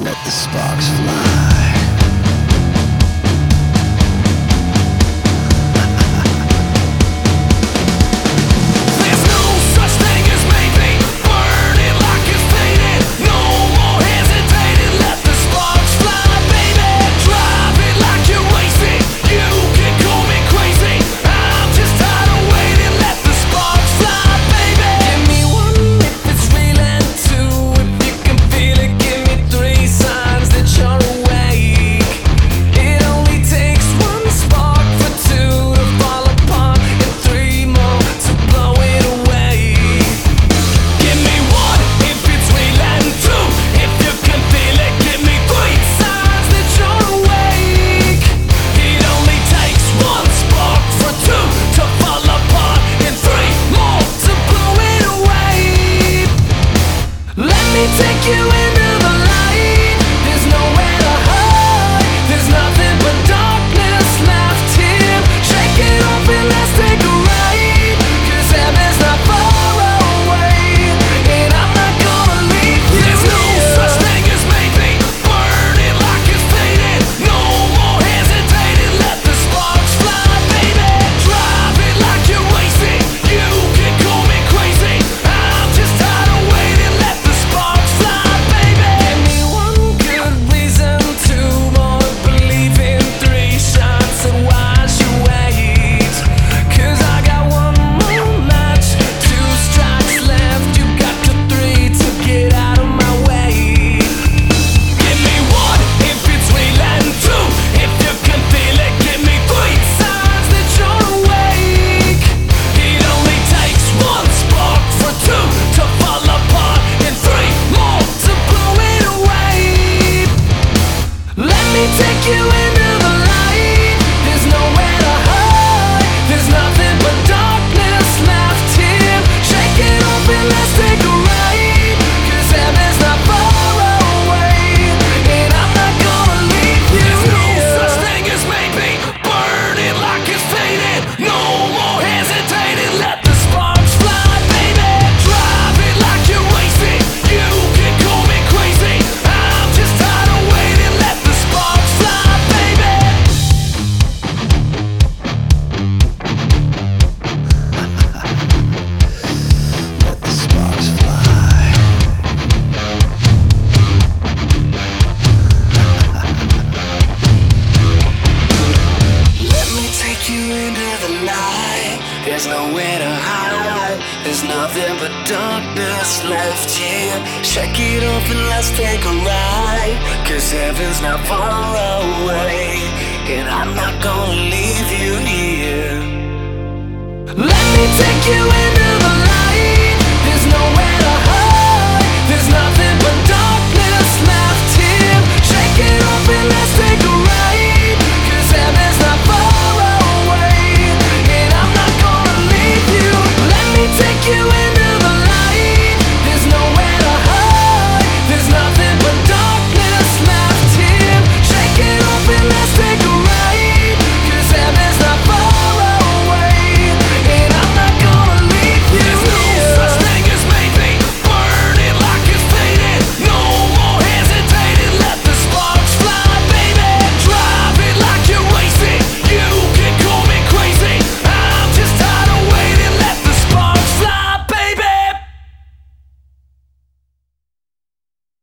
Let the sparks fly. Take you into the light. There's nowhere to hide. There's nothing but darkness left here. Shake it off and let's take a ride. 'Cause heaven's not far away, and I'm not gonna leave you. There's no such thing as maybe. Burn it like it's faded. No more hesitating. Let the sparks fly, baby. Drive it like you're wasting. You can call me crazy. I'm just tired of waiting. Let the sparks fly, baby. Give me one good reason to more believe in 3 shots and watch you wait. 'Cause I got one more match, 2 strikes left. You got the 3 to get out of my way. Give me 1 if it's real and 2 if you can feel it. Give me 3 signs that you're awake. It only takes 1 spark for 2 to fall apart, and 3 more to blow it away. Let me take you into the light. There's nowhere to hide. There's nothing but darkness left here. Shake it off and let's take a ride. 'Cause heaven's not far away, and I'm not gonna leave you. There's no such thing as maybe. Burn it like it's faded. No more hesitating. Let the sparks fly, baby. Drive it like you're wasting. You can call me crazy. I'm just tired of waiting. Let the sparks fly, baby. Let the sparks fly. Let me take you into the light. There's nowhere to hide. There's nothing but darkness left here. Shake it off and let's take a ride. 'Cause heaven's not far away, and I'm not gonna leave you here.